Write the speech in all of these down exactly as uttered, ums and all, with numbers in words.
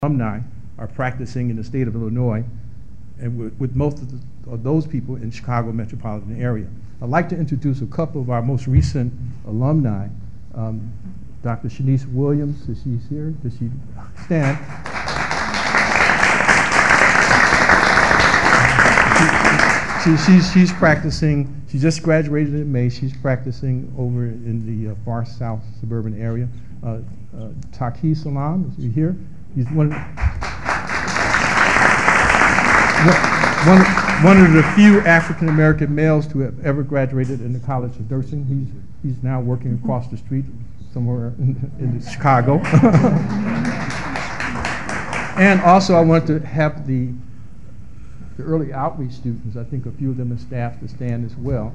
alumni are practicing in the state of Illinois, and with, with most of, the, of those people in Chicago metropolitan area. I'd like to introduce a couple of our most recent alumni. Um, Doctor Shanice Williams, is she here? Does she stand? She, she, she's, she's practicing, she just graduated in May. She's practicing over in the uh, far south suburban area. Uh, uh, Taki Salam, is he here? He's one, one, one of the few African-American males to have ever graduated in the College of Nursing. He's, he's now working across the street somewhere in, in Chicago. And also I want to have the, the early outreach students, I think a few of them are staff, to stand as well.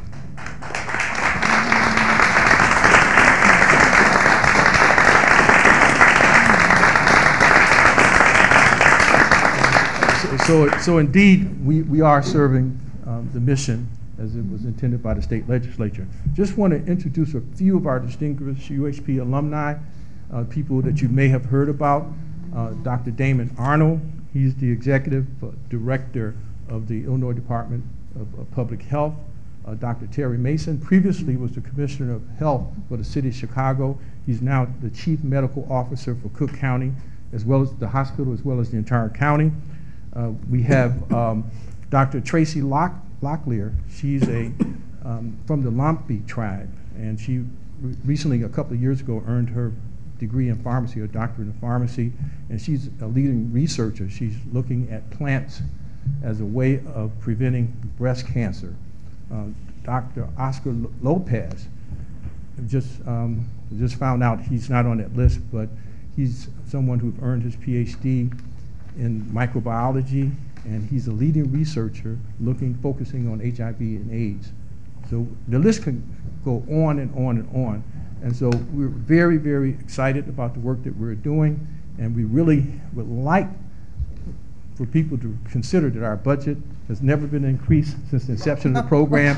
So, so indeed, we, we are serving um, the mission as it was intended by the state legislature. Just want to introduce a few of our distinguished U H P alumni, uh, people that you may have heard about. Uh, Doctor Damon Arnold, he's the executive uh, director of the Illinois Department of, of Public Health. Uh, Doctor Terry Mason previously was the Commissioner of Health for the city of Chicago. He's now the Chief Medical Officer for Cook County, as well as the hospital, as well as the entire county. Uh, we have um, Doctor Tracy Lock Locklear. She's a um, from the Lumpy tribe, and she re recently, a couple of years ago, earned her degree in pharmacy, or doctorate in pharmacy, and she's a leading researcher. She's looking at plants as a way of preventing breast cancer. Uh, Doctor Oscar Lopez, just um, just found out he's not on that list, but he's someone who earned his P H D in microbiology, and he's a leading researcher looking, focusing on H I V and AIDS. So the list can go on and on and on. And so we're very, very excited about the work that we're doing, and we really would like for people to consider that our budget has never been increased since the inception of the program.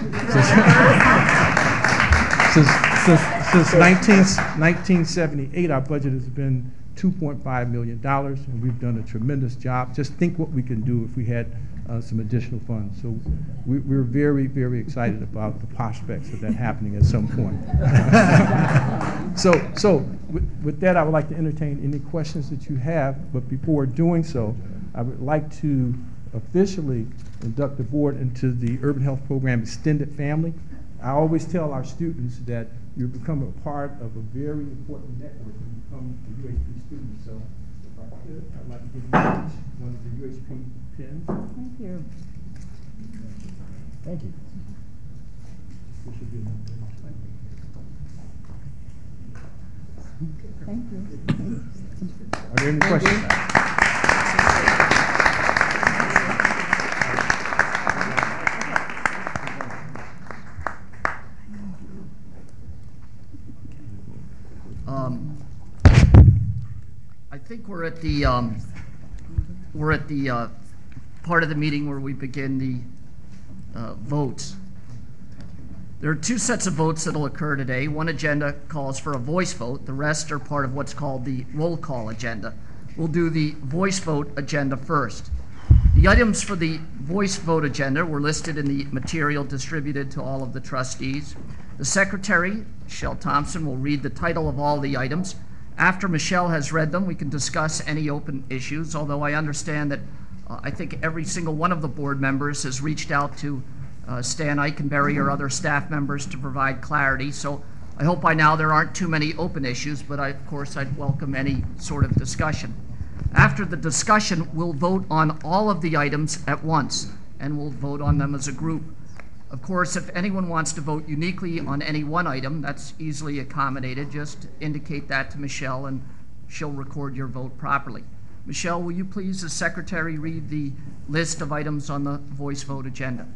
since, since, since nineteen seventy-eight, our budget has been two point five million dollars, and we've done a tremendous job. Just think what we can do if we had uh, some additional funds. So we, we're very, very excited about the prospects of that happening at some point. so so with, with that, I would like to entertain any questions that you have, but before doing so, I would like to officially induct the board into the Urban Health Program Extended Family. I always tell our students that you become a part of a very important network when you become a U H P student. So if I could, I'd like to give you each one of the U H P pins. Thank you. Thank you. This should be enough. Thank you. Are there any questions? Um, I think we're at the um, we're at the uh, part of the meeting where we begin the uh, votes. There are two sets of votes that will occur today. One agenda calls for a voice vote. The rest are part of what's called the roll call agenda. We'll do the voice vote agenda first. The items for the voice vote agenda were listed in the material distributed to all of the trustees. The secretary, Michelle Thompson, will read the title of all the items. After Michelle has read them, we can discuss any open issues, although I understand that uh, I think every single one of the board members has reached out to uh, Stan Eikenberry or other staff members to provide clarity. So I hope by now there aren't too many open issues, but I, of course I'd welcome any sort of discussion. After the discussion, we'll vote on all of the items at once, and we'll vote on them as a group. Of course, if anyone wants to vote uniquely on any one item, that's easily accommodated. Just indicate that to Michelle, and she'll record your vote properly. Michelle, will you please, as secretary, read the list of items on the voice vote agenda?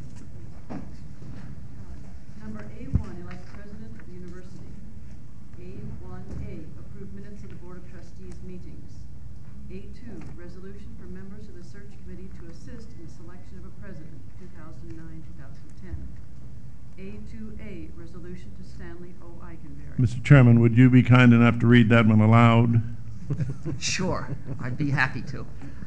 Number A one, elect president of the university. A one A, approve minutes of the Board of Trustees meetings. A two, resolution for members of the search committee to assist in the selection of a president, two thousand nine to two thousand ten. A two A, resolution to Stanley O. Eikenberry. Mister Chairman, would you be kind enough to read that one aloud? Sure, I'd be happy to.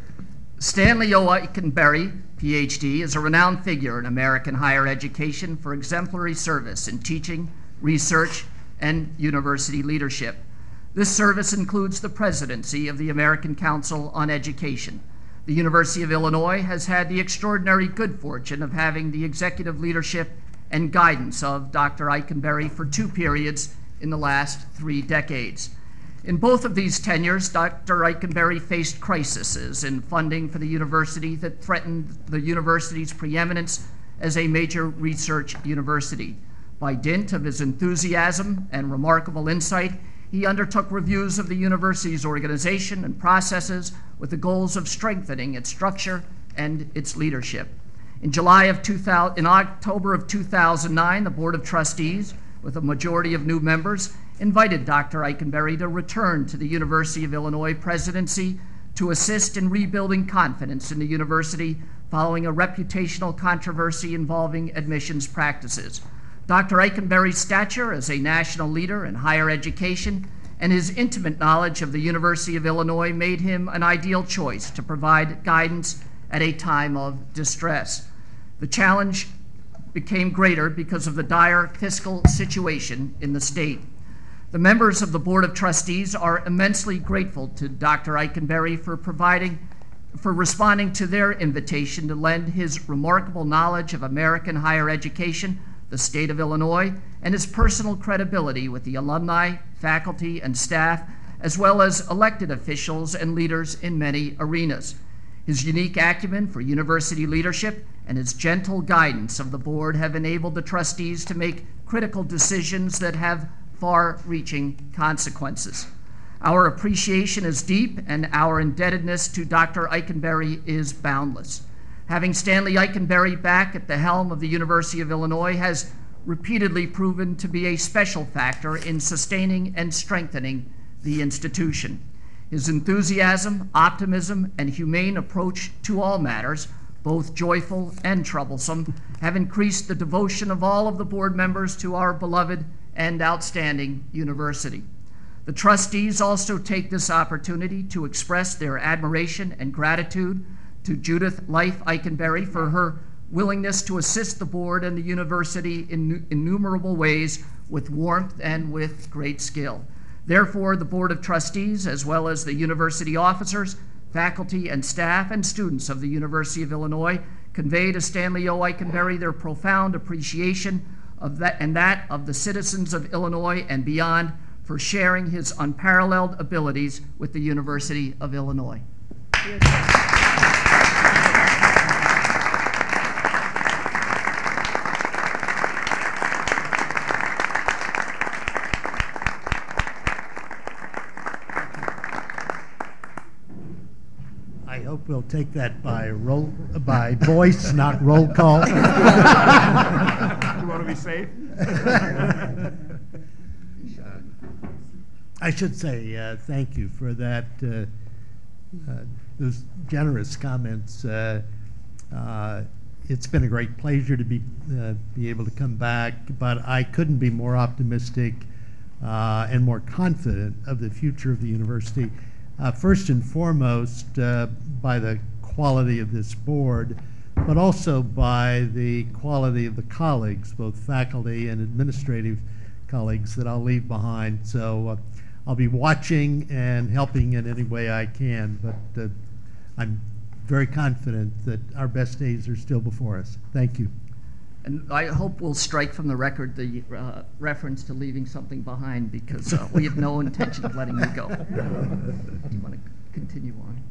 Stanley O. Eikenberry, P H D, is a renowned figure in American higher education for exemplary service in teaching, research, and university leadership. This service includes the presidency of the American Council on Education. The University of Illinois has had the extraordinary good fortune of having the executive leadership and guidance of Doctor Eikenberry for two periods in the last three decades. In both of these tenures, Doctor Eikenberry faced crises in funding for the university that threatened the university's preeminence as a major research university. By dint of his enthusiasm and remarkable insight, he undertook reviews of the university's organization and processes with the goals of strengthening its structure and its leadership. In July of two thousand, in October of two thousand nine, the Board of Trustees, with a majority of new members, invited Doctor Eikenberry to return to the University of Illinois presidency to assist in rebuilding confidence in the university following a reputational controversy involving admissions practices. Doctor Eikenberry's stature as a national leader in higher education and his intimate knowledge of the University of Illinois made him an ideal choice to provide guidance at a time of distress. The challenge became greater because of the dire fiscal situation in the state. The members of the Board of Trustees are immensely grateful to Doctor Eikenberry for providing, for responding to their invitation to lend his remarkable knowledge of American higher education, the state of Illinois, and his personal credibility with the alumni, faculty, and staff, as well as elected officials and leaders in many arenas. His unique acumen for university leadership and his gentle guidance of the board have enabled the trustees to make critical decisions that have far-reaching consequences. Our appreciation is deep, and our indebtedness to Doctor Eikenberry is boundless. Having Stanley Eikenberry back at the helm of the University of Illinois has repeatedly proven to be a special factor in sustaining and strengthening the institution. His enthusiasm, optimism, and humane approach to all matters, both joyful and troublesome, have increased the devotion of all of the board members to our beloved and outstanding university. The trustees also take this opportunity to express their admiration and gratitude to Judith Life Eikenberry for her willingness to assist the board and the university in innumerable ways with warmth and with great skill. Therefore, the Board of Trustees, as well as the university officers, faculty, and staff, and students of the University of Illinois, convey to Stanley O. Eikenberry their profound appreciation of that and that of the citizens of Illinois and beyond for sharing his unparalleled abilities with the University of Illinois. I hope we'll take that by roll, by voice, not roll call. You want to be safe? I should say uh, thank you for that, uh, uh, those generous comments. Uh, uh, it's been a great pleasure to be uh, be able to come back, but I couldn't be more optimistic uh, and more confident of the future of the university. Uh, first and foremost, uh, by the quality of this board, but also by the quality of the colleagues, both faculty and administrative colleagues that I'll leave behind. So uh, I'll be watching and helping in any way I can, but uh, I'm very confident that our best days are still before us. Thank you. And I hope we'll strike from the record the uh, reference to leaving something behind, because uh, we have no intention of letting you go. Do you want to continue on?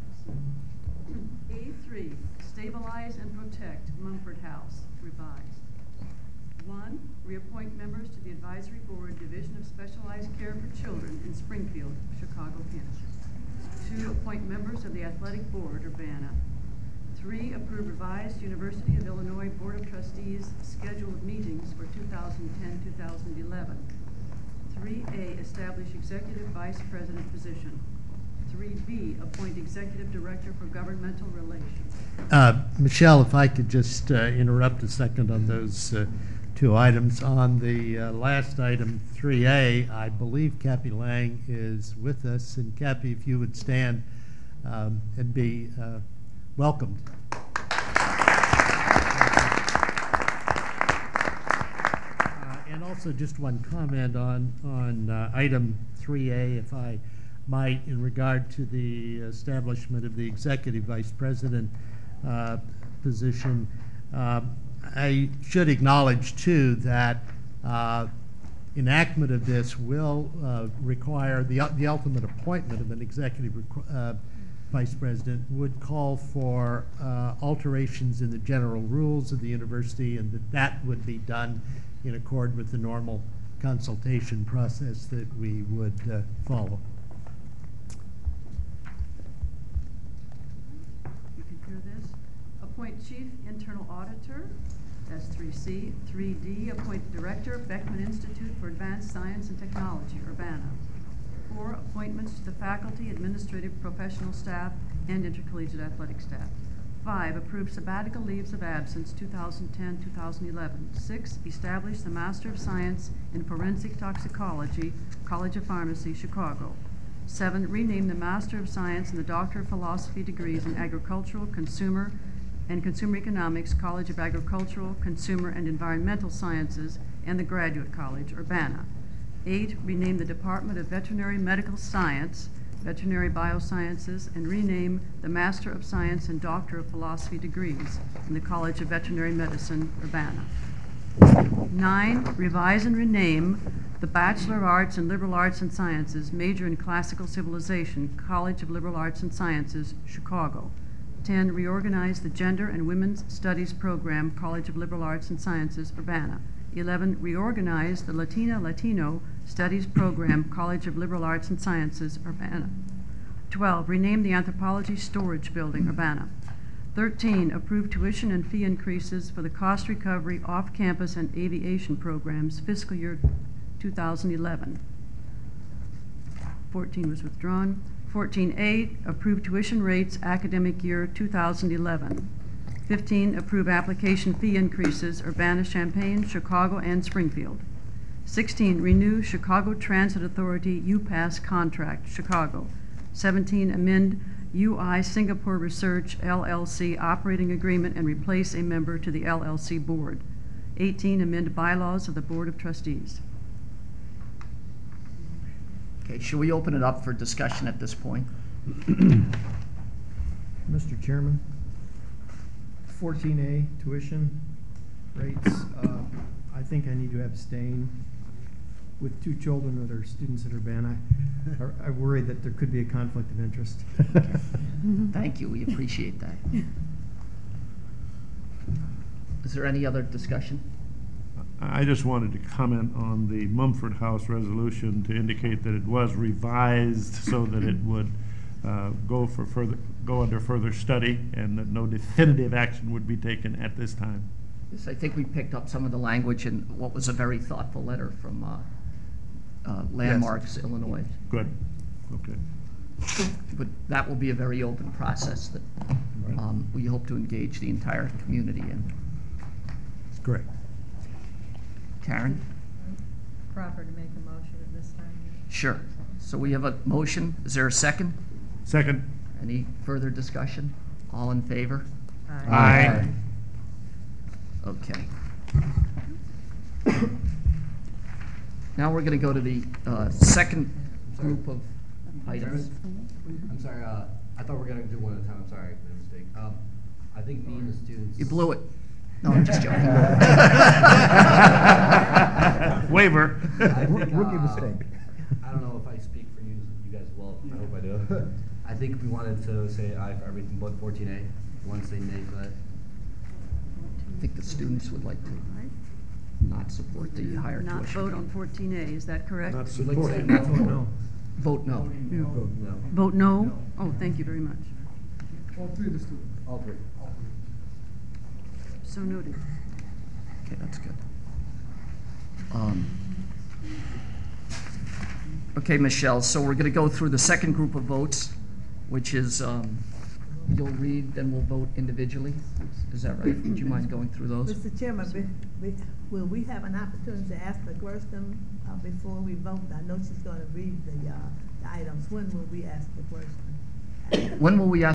A three, stabilize and protect Mumford House, revised. One, reappoint members to the Advisory Board, Division of Specialized Care for Children in Springfield, Chicago, Kansas. Two, appoint members of the Athletic Board, Urbana. Three, approve revised University of Illinois Board of Trustees scheduled meetings for two thousand ten to two thousand eleven. Three A, establish executive vice president position. Three B, appoint executive director for governmental relations. Uh, Michelle, if I could just uh, interrupt a second on those uh, two items. On the uh, last item, three A, I believe Cappy Lang is with us. And Cappy, if you would stand um, and be uh, welcomed. Uh, And also just one comment on, on uh, item three A, if I might, in regard to the establishment of the executive vice president uh, position. Uh, I should acknowledge, too, that uh, enactment of this will uh, require, the, the ultimate appointment of an executive requ- uh, vice president would call for uh, alterations in the general rules of the university, and that that would be done in accord with the normal consultation process that we would uh, follow. You can hear this. Appoint Chief Internal Auditor, that's three C. three D, appoint Director, Beckman Institute for Advanced Science and Technology, Urbana. Four, appointments to the faculty, administrative, professional staff, and intercollegiate athletic staff. Five, approve sabbatical leaves of absence two thousand ten to two thousand eleven. Six, establish the Master of Science in Forensic Toxicology, College of Pharmacy, Chicago. Seven, rename the Master of Science and the Doctor of Philosophy degrees in Agricultural, Consumer, and Consumer Economics, College of Agricultural, Consumer, and Environmental Sciences, and the Graduate College, Urbana. Eight, rename the Department of Veterinary Medical Science, Veterinary Biosciences, and rename the Master of Science and Doctor of Philosophy degrees in the College of Veterinary Medicine, Urbana. Nine, revise and rename the Bachelor of Arts in Liberal Arts and Sciences, major in Classical Civilization, College of Liberal Arts and Sciences, Chicago. Ten, reorganize the Gender and Women's Studies program, College of Liberal Arts and Sciences, Urbana. Eleven, reorganize the Latina Latino Studies program, College of Liberal Arts and Sciences, Urbana. Twelve, rename the Anthropology Storage Building, Urbana. Thirteen, approve tuition and fee increases for the cost recovery off-campus and aviation programs, fiscal year two thousand eleven. Fourteen was withdrawn. Fourteen A, approve tuition rates academic year two thousand eleven. Fifteen, approve application fee increases, Urbana-Champaign, Chicago, and Springfield. Sixteen, renew Chicago Transit Authority UPass contract, Chicago. Seventeen, amend U I Singapore Research L L C operating agreement and replace a member to the L L C board. Eighteen, amend bylaws of the Board of Trustees. Okay, should we open it up for discussion at this point? Mister Chairman, fourteen A tuition rates, uh, I think I need to abstain. With two children that are students at Urbana, I I worry that there could be a conflict of interest. Thank you, we appreciate that. Is there any other discussion? I just wanted to comment on the Mumford House resolution to indicate that it was revised so that it would uh, go for further, go under further study, and that no definitive action would be taken at this time. Yes, I think we picked up some of the language in what was a very thoughtful letter from uh, uh, Landmarks, Illinois. Good, okay. But that will be a very open process that um, we hope to engage the entire community in. That's correct. Karen? Proper to make a motion at this time? Sure. So we have a motion. Is there a second? Second. Any further discussion? All in favor? Aye. Okay. Now we're going to go to the uh, second group of items. I'm sorry, uh, I thought we were gonna do one at a time, I'm sorry, my mistake. Um, I think me and the students. You blew it. No, I'm just joking. Waiver. I think, Rookie uh, mistake. I don't know if I speak for you, you guys as well, I hope I do. I think we wanted to say aye for everything but fourteen A, one say nay for that. I think the students would like to not support the higher tuition. Not vote on fourteen A, is that correct? Not We'd like to say support. no. Oh, no. Vote no. No. Vote no? Oh, thank you very much. All three. So noted. Okay, that's good. Um, Okay, Michelle, so we're going to go through the second group of votes, which is um, you'll read, then we'll vote individually? Is that right? Would you mind going through those? Mister Chairman, be- be- will we have an opportunity to ask the question uh, before we vote? I know she's gonna read the, uh, the items. When will we ask the question? When will we ask